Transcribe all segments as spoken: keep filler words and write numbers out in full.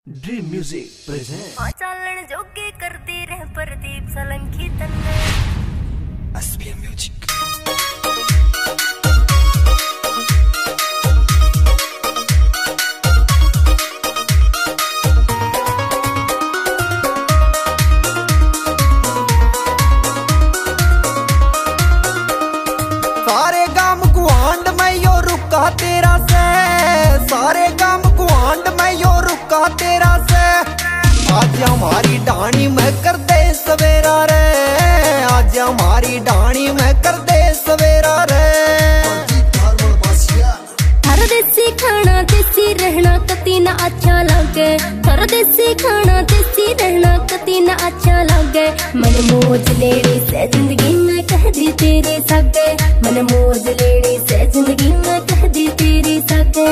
Dream music present आ चालन जोगी करती रह प्रदीप सोलंकी तन्ने एसपीएम म्यूजिक। सारे गाम गुआंड में यो रुका तेरा से, सारे गाम गुआंड में यो रुका तेरा से। आज हमारी डाणी में कर दे सवेरा रे, आज हमारी डाणी में कर दे सवेरा रे। हर देसी खाना देसी रहना कती ना अच्छा लगे, हर देसी खाना देसी रहना कती ना अच्छा लगे। मन मौज लेने से जिंदगी में कह दी तेरे सगे, मन मौज लेने से जिंदगी में कह दी तेरे सगे।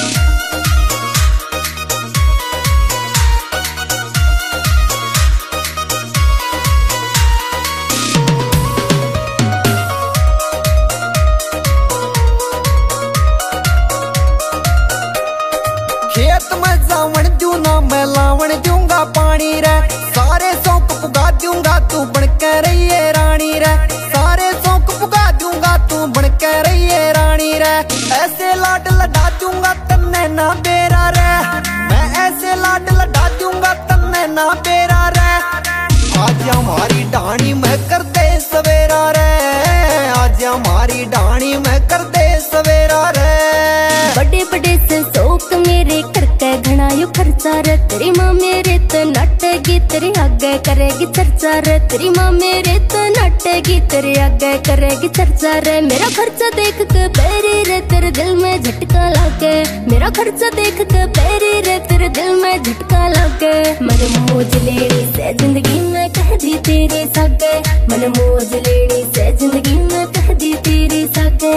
खेत में जावण दू ना मैं लावण दूंगा पानी रे, सारे शौक पुगा दूंगा तू बनके रहिए रानी रे। सारे शौक पुगा दूंगा तू बनके रहिए रानी रे। ऐसे लाड लड़ा दूंगा तन्ने ना बेरा रे, मैं ऐसे लाड लड़ा दूंगा तन्ने ना बेरा रे। आज हमारी डाणी में कर दे सवेरा रे, आज हमारी डाणी में कर दे सवेरा रे। बड़े बड़े से शौक मेरे करके घना यू खर्चा रे, तेरी माँ मेरे तो नाटेगी तेरे आगे करेगी चर्चा रे। तेरी माँ मेरे तो नाटेगी तेरे आगे करेगी चर्चा रे। मेरा खर्चा देख के पैरी रे तेरे दिल में झटका लागे, मेरा खर्चा देख के पैरी रे तेरे दिल में झटका लागे। मन मौज लेने से जिंदगी में कह दी तेरे सागे, मन मौज लेने से जिंदगी में कह दी तेरे सागे।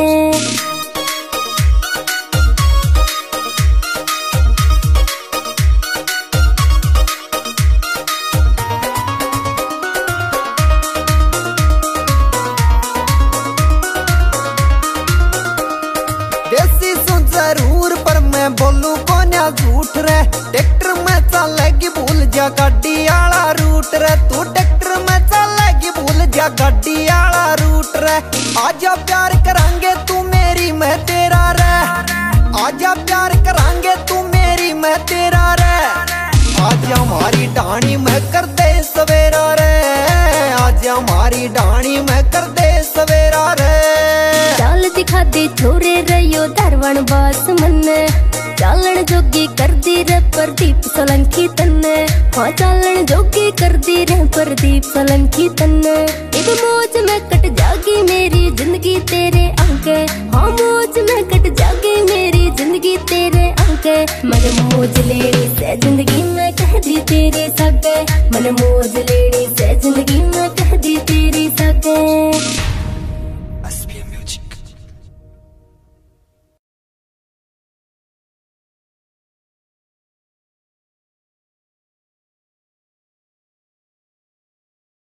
देसी सुन जरूर पर मैं बोलू को ना झूठ रे। ट्रैक्टर में चलेगी भूल जा गाड़ी आला रूट रे, तू ट्रैक्टर में चलेगी भूल जा गाड़ी आला रूट रे। आजा प्यार करांगे तू मेरी मैं तेरा रे, आजा प्यार करांगे तू मेरी मैं तेरा रे। आज हमारी डाणी में कर दे सवेरा रे, आज हमारी डाणी में कर दे सवेरा रे। चाल दिखा दे छोरे रयो धारवण बास मन, चालन जोगी कर दी रे प्रदीप सोलंकी तन्ने। हाँ चालन जोगी कर दी रे प्रदीप सोलंकी तन्ने। एक मौज में कट जागी मेरी जिंदगी तेरे आगे, हाँ मौज में कट जागी मेरी जिंदगी तेरे आगे। मन मौज लेने से जिंदगी में कह दी तेरे सागे, मन मौज लेने से जिंदगी में कह दी तेरे सागे।